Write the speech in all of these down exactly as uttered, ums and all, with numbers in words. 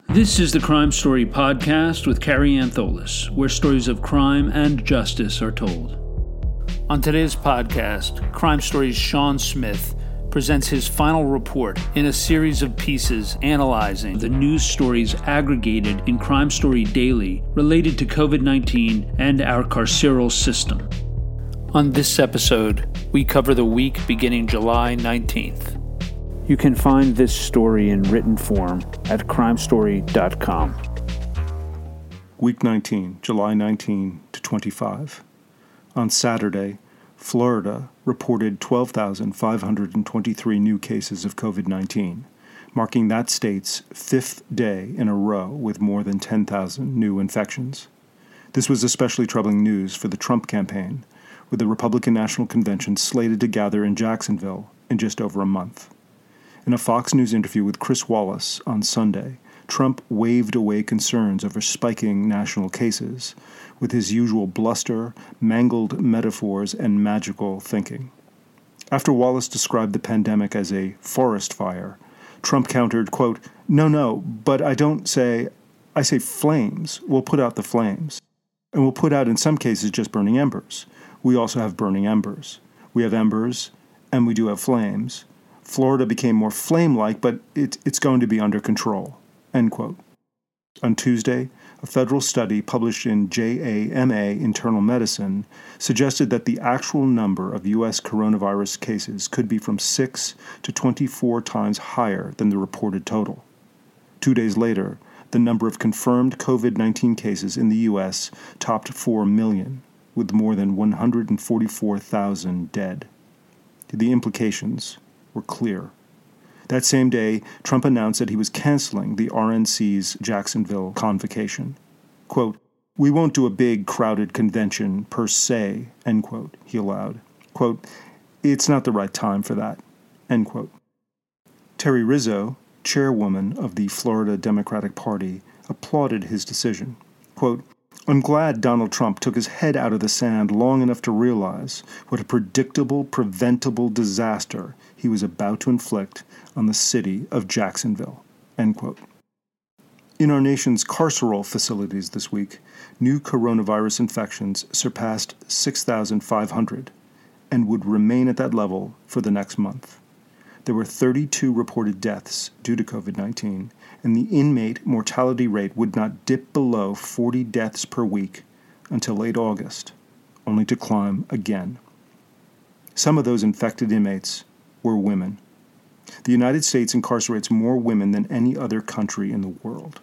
This is the Crime Story podcast with Carrie Antholis, where stories of crime and justice are told. On today's podcast, Crime Story's Sean Smith presents his final report in a series of pieces analyzing the news stories aggregated in Crime Story Daily related to covid nineteen and our carceral system. On this episode, we cover the week beginning July nineteenth. You can find this story in written form at crime story dot com. Week nineteen, July nineteenth to twenty-five. On Saturday, Florida reported twelve thousand five hundred twenty-three new cases of covid nineteen, marking that state's fifth day in a row with more than ten thousand new infections. This was especially troubling news for the Trump campaign, with the Republican National Convention slated to gather in Jacksonville in just over a month. In a Fox News interview with Chris Wallace on Sunday, Trump waved away concerns over spiking national cases with his usual bluster, mangled metaphors, and magical thinking. After Wallace described the pandemic as a forest fire, Trump countered, quote, no, no, but I don't say, I say flames. We'll put out the flames. And we'll put out, in some cases, just burning embers. We also have burning embers. We have embers, and we do have flames. Florida became more flame-like, but it, it's going to be under control, end quote. On Tuesday, a federal study published in J A M A Internal Medicine suggested that the actual number of U S coronavirus cases could be from six to twenty-four times higher than the reported total. Two days later, the number of confirmed covid nineteen cases in the U S topped four million, with more than one hundred forty-four thousand dead. The implications were clear. That same day, Trump announced that he was canceling the R N C's Jacksonville convocation. Quote, we won't do a big, crowded convention per se, end quote, he allowed. Quote, it's not the right time for that, end quote. Terry Rizzo, chairwoman of the Florida Democratic Party, applauded his decision. Quote, I'm glad Donald Trump took his head out of the sand long enough to realize what a predictable, preventable disaster he was about to inflict on the city of Jacksonville, end quote. In our nation's carceral facilities this week, new coronavirus infections surpassed six thousand five hundred and would remain at that level for the next month. There were thirty-two reported deaths due to covid nineteen, and the inmate mortality rate would not dip below forty deaths per week until late August, only to climb again. Some of those infected inmates were women. The United States incarcerates more women than any other country in the world.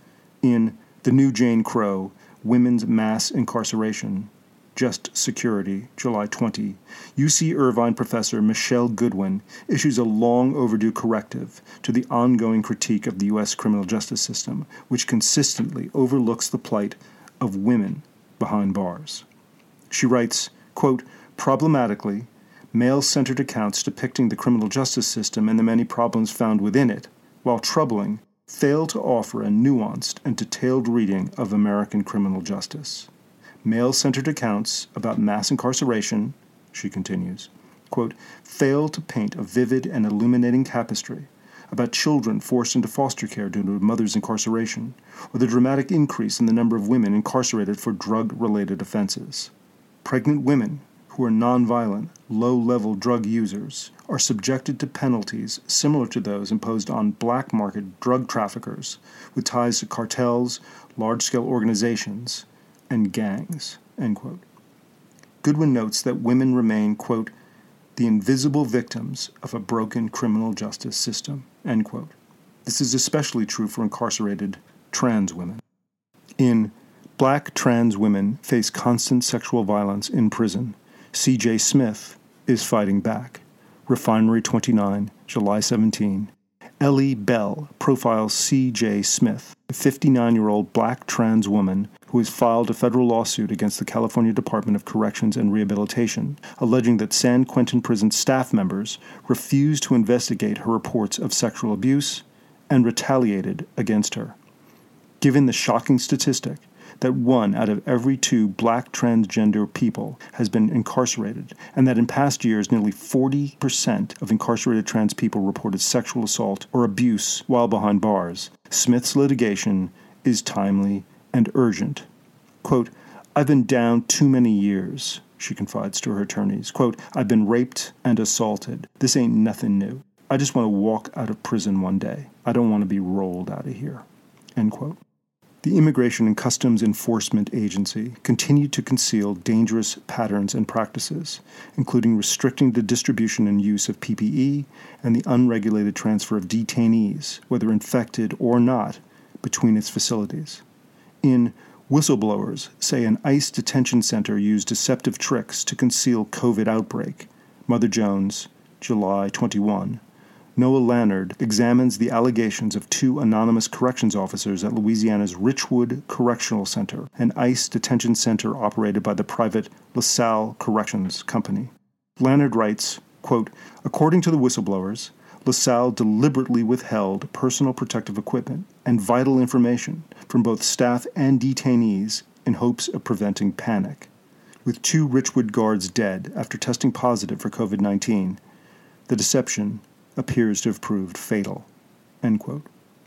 In The New Jane Crow, Women's Mass Incarceration, Just Security, July twentieth, U C Irvine professor Michelle Goodwin issues a long overdue corrective to the ongoing critique of the U S criminal justice system, which consistently overlooks the plight of women behind bars. She writes, quote, problematically, male-centered accounts depicting the criminal justice system and the many problems found within it, while troubling, fail to offer a nuanced and detailed reading of American criminal justice. Male-centered accounts about mass incarceration, she continues, quote, fail to paint a vivid and illuminating tapestry about children forced into foster care due to a mother's incarceration, or the dramatic increase in the number of women incarcerated for drug-related offenses. Pregnant women who are nonviolent, low-level drug users are subjected to penalties similar to those imposed on black-market drug traffickers with ties to cartels, large-scale organizations, and gangs, end quote. Goodwin notes that women remain, quote, the invisible victims of a broken criminal justice system, end quote. This is especially true for incarcerated trans women. In Black Trans Women Face Constant Sexual Violence in Prison, C J Smith is fighting back. Refinery twenty-nine, July seventeenth. Ellie Bell profiles C J Smith, a fifty-nine-year-old black trans woman who has filed a federal lawsuit against the California Department of Corrections and Rehabilitation, alleging that San Quentin Prison staff members refused to investigate her reports of sexual abuse and retaliated against her. Given the shocking statistic that one out of every two black transgender people has been incarcerated, and that in past years nearly forty percent of incarcerated trans people reported sexual assault or abuse while behind bars, Smith's litigation is timely and urgent. Quote, "I've been down too many years," she confides to her attorneys. Quote, "I've been raped and assaulted. This ain't nothing new. I just want to walk out of prison one day. I don't want to be rolled out of here." End quote. The Immigration and Customs Enforcement Agency continued to conceal dangerous patterns and practices, including restricting the distribution and use of P P E and the unregulated transfer of detainees, whether infected or not, between its facilities. In Whistleblowers say an ICE detention center used deceptive tricks to conceal COVID outbreak. Mother Jones, July twenty-first. Noah Lannard examines the allegations of two anonymous corrections officers at Louisiana's Richwood Correctional Center, an ICE detention center operated by the private LaSalle Corrections Company. Lannard writes, quote, "According to the whistleblowers, LaSalle deliberately withheld personal protective equipment and vital information from both staff and detainees in hopes of preventing panic. With two Richwood guards dead after testing positive for COVID nineteen, the deception appears to have proved fatal." End quote.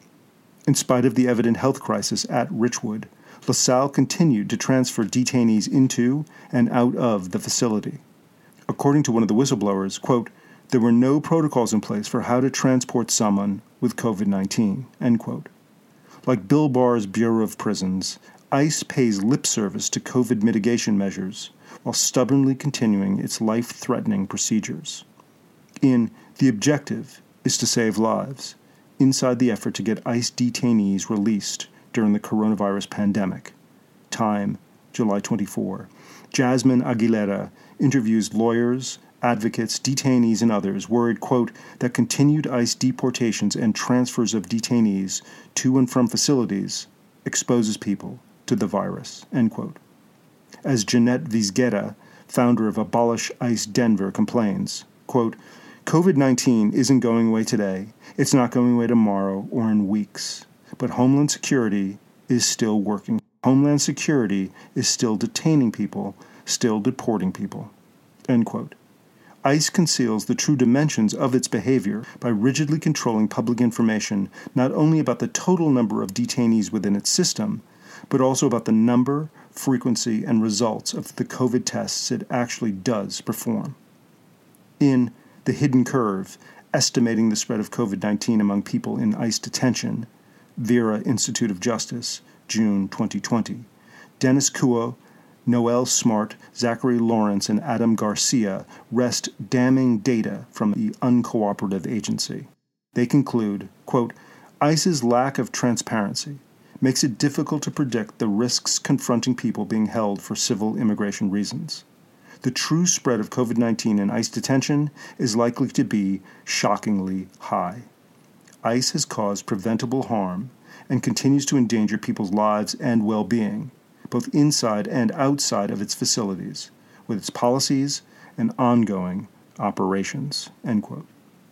In spite of the evident health crisis at Richwood, LaSalle continued to transfer detainees into and out of the facility. According to one of the whistleblowers, quote, "There were no protocols in place for how to transport someone with COVID nineteen, end quote. Like Bill Barr's Bureau of Prisons, ICE pays lip service to COVID mitigation measures while stubbornly continuing its life-threatening procedures. In The Objective is to Save Lives, inside the effort to get ICE detainees released during the coronavirus pandemic. Time, July twenty-fourth. Jasmine Aguilera interviews lawyers, advocates, detainees, and others worried, quote, that continued ICE deportations and transfers of detainees to and from facilities exposes people to the virus, end quote. As Jeanette Vizguera, founder of Abolish ICE Denver, complains, quote, "COVID nineteen isn't going away today, it's not going away tomorrow or in weeks, but Homeland Security is still working. Homeland Security is still detaining people, still deporting people," end quote. ICE conceals the true dimensions of its behavior by rigidly controlling public information not only about the total number of detainees within its system, but also about the number, frequency, and results of the COVID tests it actually does perform. In The Hidden Curve, Estimating the Spread of COVID nineteen Among People in ICE Detention, Vera Institute of Justice, June twenty twenty, Dennis Kuo, Noel Smart, Zachary Lawrence, and Adam Garcia wrest damning data from the uncooperative agency. They conclude, quote, "ICE's lack of transparency makes it difficult to predict the risks confronting people being held for civil immigration reasons. The true spread of COVID nineteen in ICE detention is likely to be shockingly high. ICE has caused preventable harm and continues to endanger people's lives and well-being, both inside and outside of its facilities, with its policies and ongoing operations," end quote.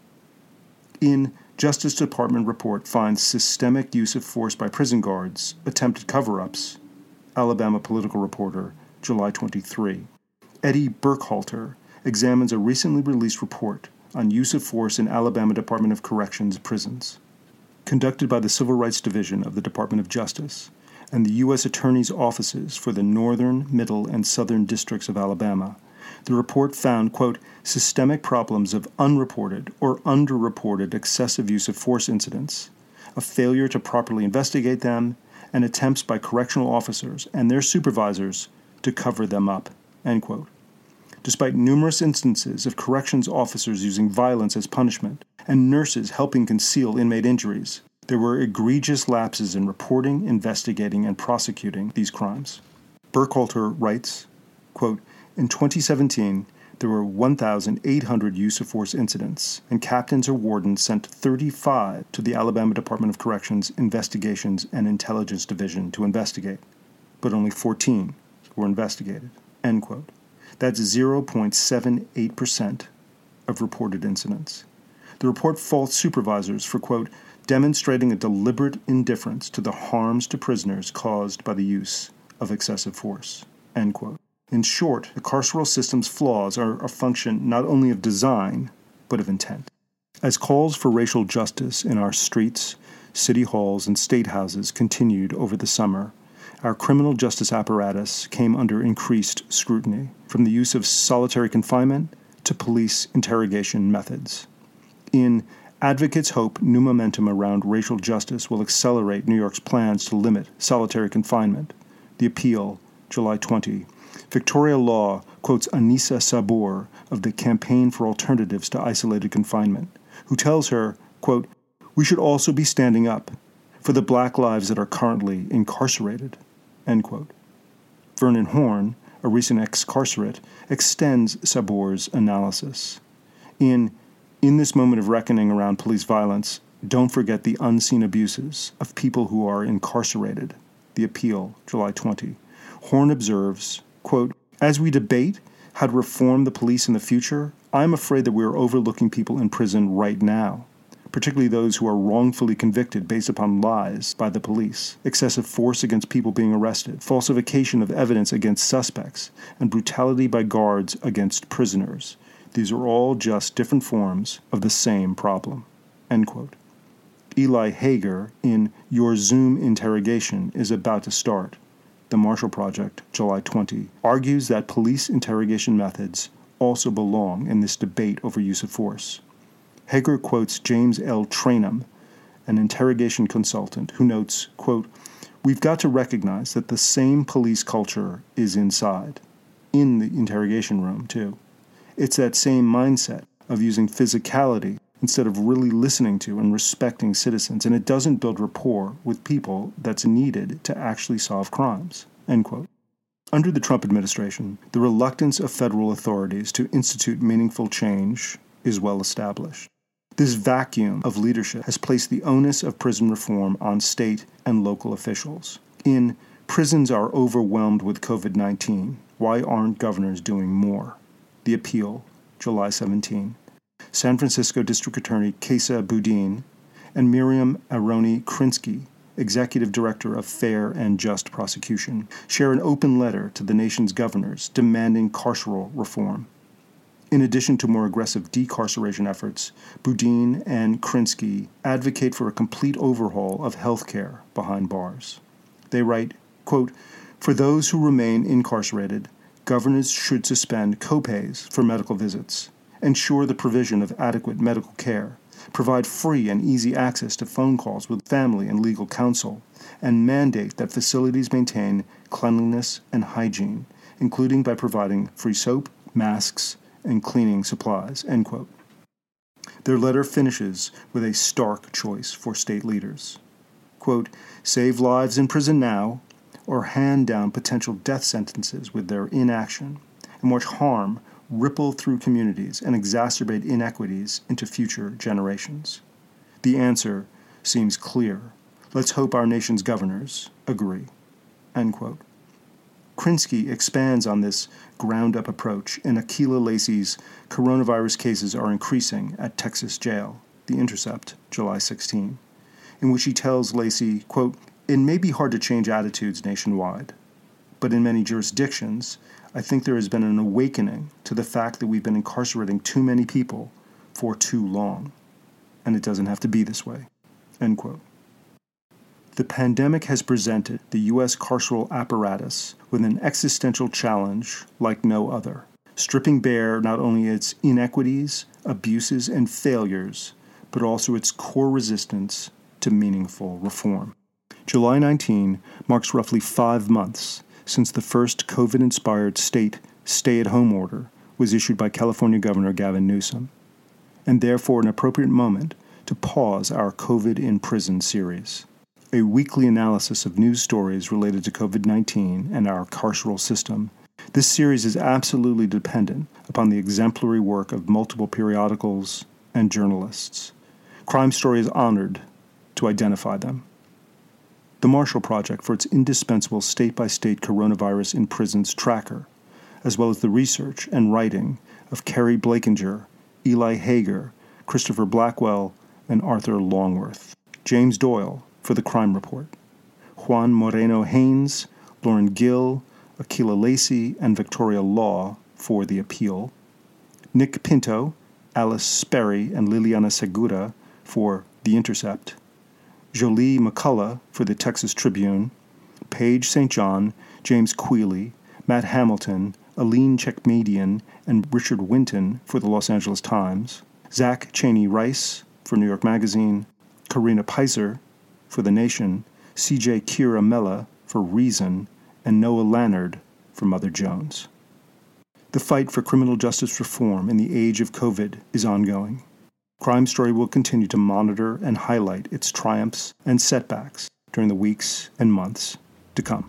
In Justice Department report finds systemic use of force by prison guards, attempted cover-ups, Alabama Political Reporter, July twenty-third. Eddie Burkhalter examines a recently released report on use of force in Alabama Department of Corrections prisons. Conducted by the Civil Rights Division of the Department of Justice and the U S Attorney's offices for the northern, middle, and southern districts of Alabama, the report found, quote, systemic problems of unreported or underreported excessive use of force incidents, a failure to properly investigate them, and attempts by correctional officers and their supervisors to cover them up, end quote. Despite numerous instances of corrections officers using violence as punishment and nurses helping conceal inmate injuries, there were egregious lapses in reporting, investigating, and prosecuting these crimes. Burkhalter writes, quote, "In twenty seventeen, there were one thousand eight hundred use-of-force incidents, and captains or wardens sent thirty-five to the Alabama Department of Corrections Investigations and Intelligence Division to investigate, but only fourteen were investigated," end quote. That's zero point seven eight percent of reported incidents. The report faults supervisors for, quote, demonstrating a deliberate indifference to the harms to prisoners caused by the use of excessive force." End quote. In short, the carceral system's flaws are a function not only of design, but of intent. As calls for racial justice in our streets, city halls, and state houses continued over the summer, our criminal justice apparatus came under increased scrutiny, from the use of solitary confinement to police interrogation methods. In Advocates hope new momentum around racial justice will accelerate New York's plans to limit solitary confinement. The Appeal, July twentieth. Victoria Law quotes Anissa Sabur of the Campaign for Alternatives to Isolated Confinement, who tells her, quote, "We should also be standing up for the black lives that are currently incarcerated," end quote. Vernon Horn, a recent ex-carcerate, extends Sabur's analysis. In In this moment of reckoning around police violence, don't forget the unseen abuses of people who are incarcerated. The Appeal, July twentieth. Horn observes, quote, "As we debate how to reform the police in the future, I'm afraid that we are overlooking people in prison right now, particularly those who are wrongfully convicted based upon lies by the police, excessive force against people being arrested, falsification of evidence against suspects, and brutality by guards against prisoners. These are all just different forms of the same problem." End quote. Eli Hager, in Your Zoom Interrogation is About to Start, The Marshall Project, July twentieth, argues that police interrogation methods also belong in this debate over use of force. Hager quotes James L. Trainum, an interrogation consultant, who notes, quote, "We've got to recognize that the same police culture is inside, in the interrogation room, too. It's that same mindset of using physicality instead of really listening to and respecting citizens, and it doesn't build rapport with people that's needed to actually solve crimes." End quote. Under the Trump administration, the reluctance of federal authorities to institute meaningful change is well established. This vacuum of leadership has placed the onus of prison reform on state and local officials. In Prisons Are Overwhelmed with COVID nineteen, Why Aren't Governors Doing More? The Appeal, July seventeenth. San Francisco District Attorney Kesa Boudin and Miriam Aroni-Krinsky, Executive Director of Fair and Just Prosecution, share an open letter to the nation's governors demanding carceral reform. In addition to more aggressive decarceration efforts, Boudin and Krinsky advocate for a complete overhaul of health care behind bars. They write, quote, "For those who remain incarcerated, governors should suspend copays for medical visits, ensure the provision of adequate medical care, provide free and easy access to phone calls with family and legal counsel, and mandate that facilities maintain cleanliness and hygiene, including by providing free soap, masks, and cleaning supplies," end quote. Their letter finishes with a stark choice for state leaders. Quote, "Save lives in prison now, or hand down potential death sentences with their inaction, and watch harm ripple through communities and exacerbate inequities into future generations." The answer seems clear. Let's hope our nation's governors agree. End quote. Krinsky expands on this ground-up approach in Akilah Lacey's "Coronavirus Cases Are Increasing at Texas Jail," The Intercept, July sixteenth, in which he tells Lacey, quote, "It may be hard to change attitudes nationwide, but in many jurisdictions, I think there has been an awakening to the fact that we've been incarcerating too many people for too long, and it doesn't have to be this way." End quote. The pandemic has presented the U S carceral apparatus with an existential challenge like no other, stripping bare not only its inequities, abuses, and failures, but also its core resistance to meaningful reform. July nineteenth marks roughly five months since the first COVID-inspired state stay-at-home order was issued by California Governor Gavin Newsom, and therefore an appropriate moment to pause our COVID in Prison series, a weekly analysis of news stories related to COVID nineteen and our carceral system. This series is absolutely dependent upon the exemplary work of multiple periodicals and journalists. Crime Story is honored to identify them. The Marshall Project for its indispensable state-by-state coronavirus in prisons tracker, as well as the research and writing of Carrie Blakinger, Eli Hager, Christopher Blackwell, and Arthur Longworth. James Doyle for the Crime Report. Juan Moreno Haynes, Lauren Gill, Akilah Lacey, and Victoria Law for The Appeal, Nick Pinto, Alice Sperry, and Liliana Segura for The Intercept, Jolie McCullough for the Texas Tribune, Paige Saint John, James Quealy, Matt Hamilton, Aline Chekmadian, and Richard Winton for the Los Angeles Times, Zach Cheney Rice for New York Magazine, Karina Pizer for The Nation, C J Kira Mella for Reason, and Noah Lannard for Mother Jones. The fight for criminal justice reform in the age of COVID is ongoing. Crime Story will continue to monitor and highlight its triumphs and setbacks during the weeks and months to come.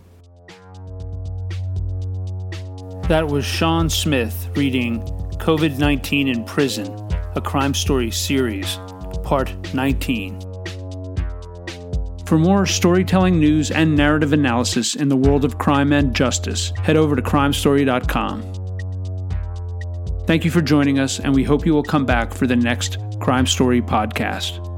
That was Sean Smith reading COVID nineteen in Prison, a Crime Story series, Part nineteen. For more storytelling news and narrative analysis in the world of crime and justice, head over to crime story dot com. Thank you for joining us, and we hope you will come back for the next Crime Story podcast.